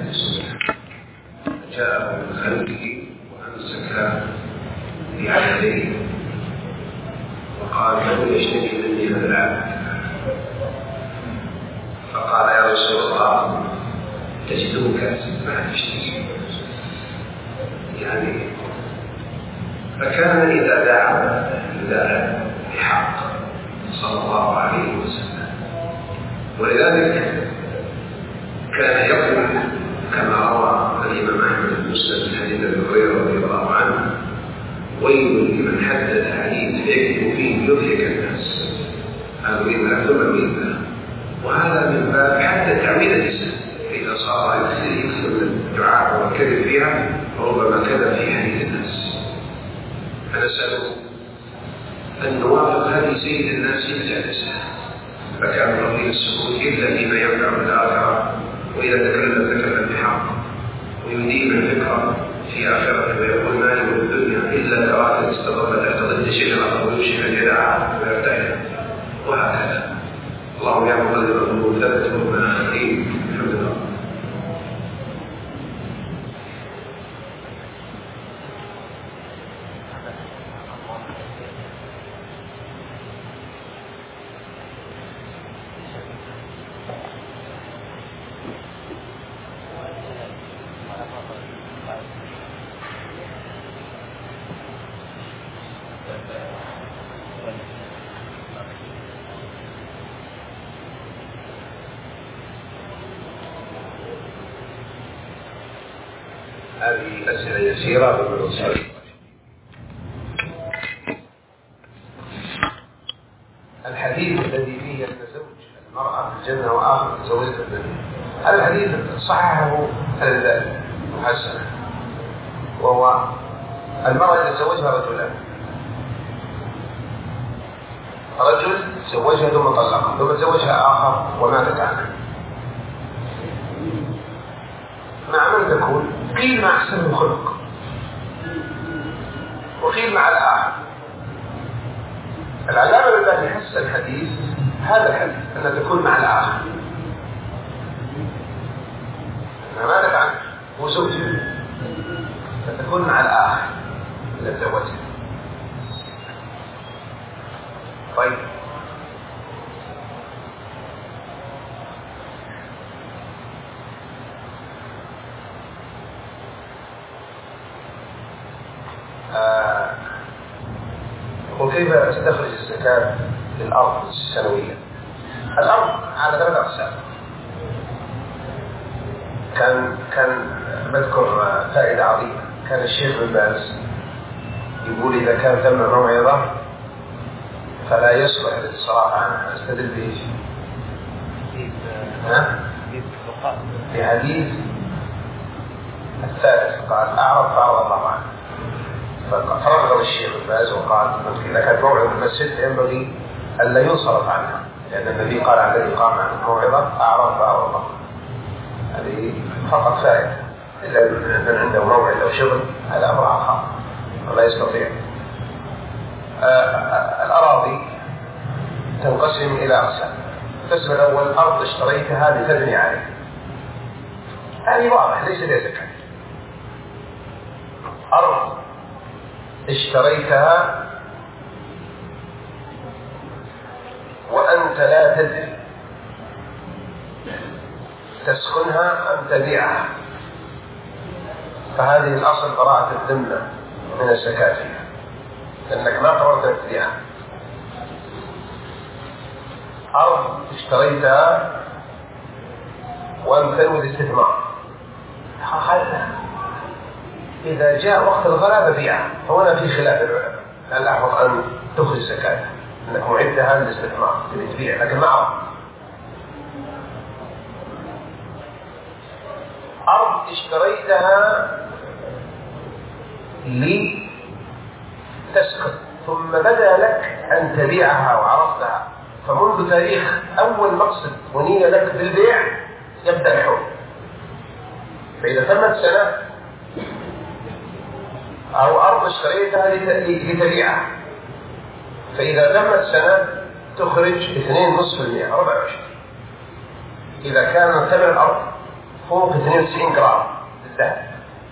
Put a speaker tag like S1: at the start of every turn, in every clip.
S1: جاء من خلفه وأمسك بعينيه وقال من يشتكي مني هذا العبد؟ فقال يا رسول الله تجده كاسب ما تشتكي يعني. فكان إذا دعا بحق صلى الله عليه وسلم، ولذلك كان يقول كما روى الإمام أحمد بن مسلم من حديث أبي هريرة رضي الله عنه: ويل لمن حدث حديث يكذب فيه يضحك الناس. هذا إذا ثم إذا، وهذا من باب حتى تعويل اللسان، إذا صار يكثر من الدعاء والكذب فيها ربما كذب في حديث الناس. فنسأل أن نوافق هذه سيد الناس الجالسة، فكان رضي السكوت إلا فيما ينفع الآخرة، وإذا تكلم بحق، ويديم الفكرة في آخرته ويقول ما لي من الدنيا إلا ثواب استضربت تحت شجرة ويمشي في الجدع ويرتعد، وهكذا. اللهم يا مقلب القلوب ثبت قلوبنا على الدين. الحمد لله. هذه أسئلة يسيرة بالنسبة. الحديث الذي فيه أن زوج المرأة في الجنة وآخر تزوجها في الدنيا، هذا الحديث صححه الألباني وحسنه، وهو المرأة تزوجها رجلان، رجل زوجها ثم طلقها ثم تزوجها آخر وماتت عنه، مع من تكون؟ قيل مع أحسن الخلق، وقيل مع الآخر. العلامة الذي حسن الحديث هذا الحديث أن تكون مع الآخر، أنها ماتت عنه وزوجها فتكون مع الآخر إذا تزوجها. طيب وكيف استخرج الزكاة للأرض السنوية؟ الأرض على 3 أقسام. كان بذكر فائدة عظيمة. كان الشيخ بن باز يقول إذا كان ثم موعظة فلا يصلح للصراحة عنها. استدل بإيش؟ في حديث الثالث قال أعرض فأعرض الله عنه، فرغب الشيخ بن باز وقال إذا كانت موعظة المسجد ينبغي ألا ينصرف عنها، لأن النبي قال عن الذي قام عن الموعظة أعرض فأعرض الله. هذه فقط فائدة. إلا من عنده موعد أو شغل هذا أمر آخر ولا يستطيع. الأراضي تنقسم إلى أقسام. القسم الأول أرض اشتريتها لتبني عليه، هذه واضح ليس لها زكاة. أرض اشتريتها وأنت لا تدري تسكنها أم تبيعها، فهذه الأصل براءة الذمة من الزكاة فيها، لأنك ما قررت أن تبيعها. أرض اشتريتها وأنت تنوي الاستثمار، إذا جاء وقت الغلاء ببيعها، فهنا في خلاف العلماء، هل أحوط أن تخرج زكاتها أنك معدها للاستثمار تبيع، لكن ما أرض اشتريتها لتسكن ثم بدا لك أن تبيعها وعرفتها، فمنذ تاريخ أول مقصد ونية لك بالبيع يبدأ الحول. فإذا تمت سنة أو أرض اشتريتها لتبيعها، فإذا تمت سنة تخرج 2.5% 24. إذا كان ثمن الأرض فوق 92 جرام للذهب.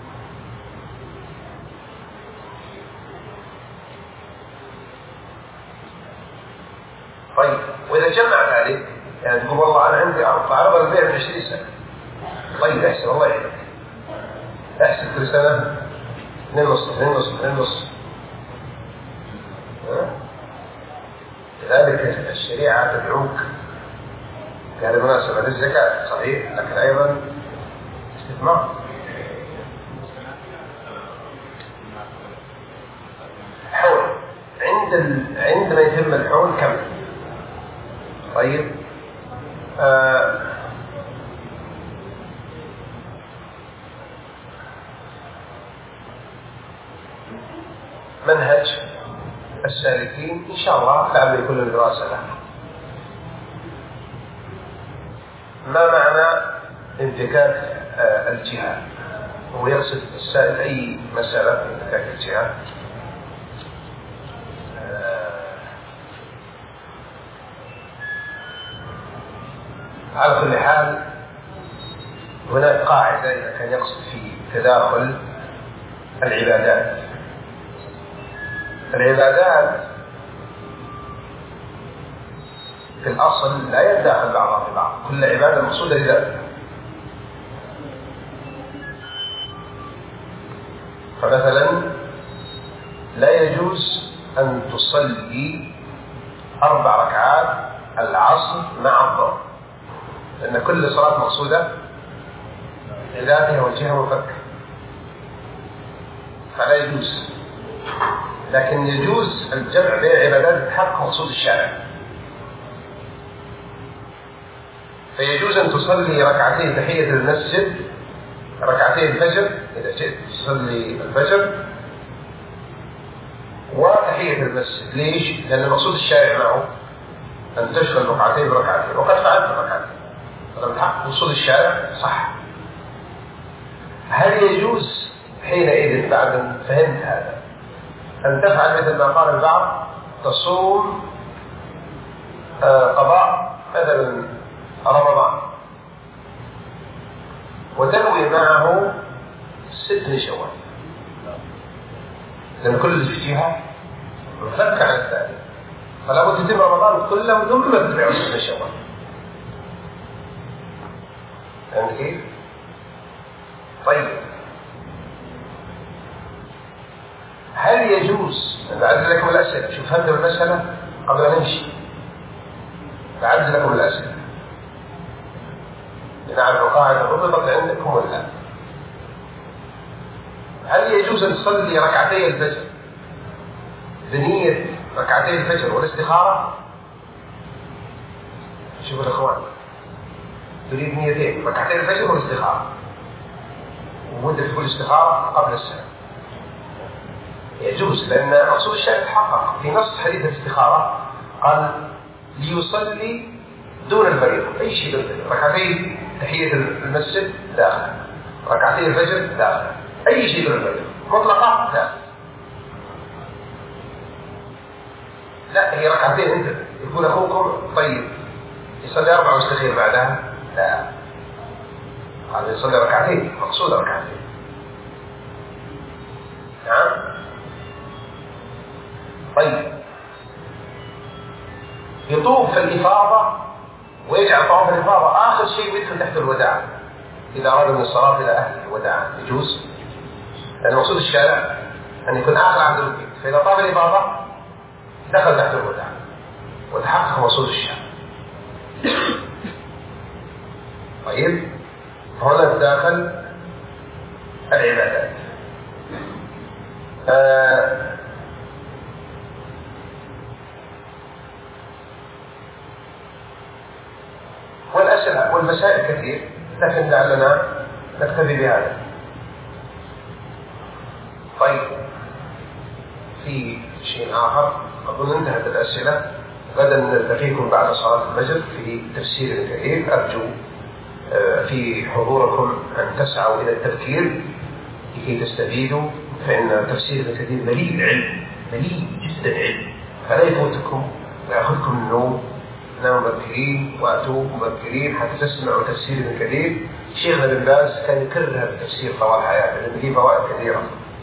S1: طيب وإذا جمع ذلك يعني تقول والله أنا عندي عرض البيع من 20 سنة. طيب احسب الله يعينك، احسب كل سنة 2.5. لذلك الشريعة تدعوك بهذه المناسبة للزكاة صحيح، لكن أيضا استثمار. حول عندما يتم الحول كم؟ طيب منهج السالكين إن شاء الله لعل يكون الدراسة له. ما معنى انفكاك الجهة؟ هو يقصد السائل أي مسألة انفكاك الجهة؟ على كل حال هناك قاعدة إذا كان يقصد في تداخل العبادات. العبادات في الأصل لا يتداخل بعضها في بعض، كل عبادة مقصودة لذاتها. فمثلا لا يجوز أن تصلي 4 ركعات العصر مع الظهر، لأن كل صلاة مقصودة لذاتها والجهة مفكة، فلا يجوز. لكن يجوز الجمع بين عبادات الحق مقصود الشارع. فيجوز أن تصلي ركعتين تحية المسجد، ركعتين الفجر إذا جئت تصلي الفجر وتحية المسجد. ليش؟ لأن مقصود الشارع معه أن تشغل ركعتين بركعتين، وقد فعلت ركعتين فلم تحقق مقصود الشارع صح. هل يجوز حينئذ بعد أن فهمت هذا أن تفعل مثل ما قال البعض، تصوم قضاء مثلا رمضان وتنوي معه 6 شوال، لأن كل جهة مفك عن الثاني، فلا بد تتم رمضان كله ثم تتبعه 6 شوال. فهمت كيف؟ طيب هل يجوز بعد لكم الأسئلة؟ شوف فهمت المسألة قبل أن نمشي، بعد لكم الأسئلة لنعرف القاعدة ربطت عندكم ولا. هل يجوز أن تصلي ركعتي الفجر بنية ركعتي الفجر والاستخارة؟ شوفوا الأخوان، تريد نيتين، ركعتي الفجر والاستخارة، ومدة تقول استخارة قبل السلام. يجوز لأن مقصود الشيء تحقق في نص حديث الاستخارة، قال ليصلي دون الفريضة، أي شيء بالفريضة، ركعتين تحية المسجد داخل، ركعتين الفجر داخل، أي شيء دون الفريضة مطلقة داخل. لا هي ركعتين انت يكون أخوكم طيب يصلي 4 ويستخير بعدها، لا قال يصلي ركعتين، مقصود ركعتين. نعم. طيب يطوف الإفاضة ويجعل طواف الإفاضة آخر شيء ويدخل تحت الوداع إذا أراد من الصلاة إلى أهله الوداع، يجوز، لأن مقصود الشارع أن يكون آخر عهد البيت، فإذا طاف الإفاضة دخل تحت الوداع وتحقق مقصود الشارع. طيب هنا تداخل العبادات. والأسئلة والمسائل كثير، لكن لعلنا نكتفي بهذا. طيب في شيء آخر، أظن انتهت الأسئلة. غدا نلتقيكم بعد صلاة الفجر في تفسير كثير، أرجو في حضوركم أن تسعوا إلى التفكير لكي تستفيدوا، فإن تفسير كثير مليء علم، مليء جدا علم، فلا يفوتكم ويأخذكم النوم ناموا مبكرين وأتوا مبكرين حتى تسمعوا تفسير ابن كثير. شيخنا ابن باز كان يكرر هذا التفسير طوال حياته لأن فيه فوائد كثيرة،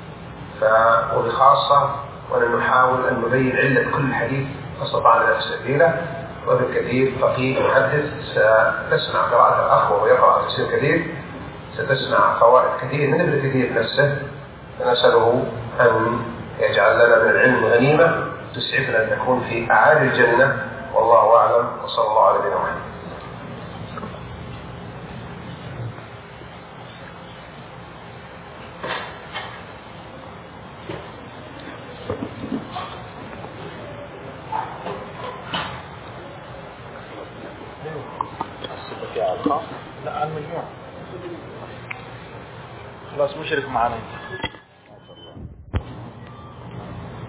S1: وبخاصة وأن نحاول أن نبين علة كل حديث فاستطعنا نفس سبيله. وابن كثير فقيه محدث، ستسمع قراءة الأخ وهو يقرأ تفسير كثير، ستسمع فوائد كثير من ابن كثير نفسه، فنسأله أن يجعل لنا من العلم غنيمة تسعفنا أن نكون في أعالي الجنة، والله أعلم، وصلى الله على نبينا محمد.
S2: لا، على المجموع خلاص مشرك معنا.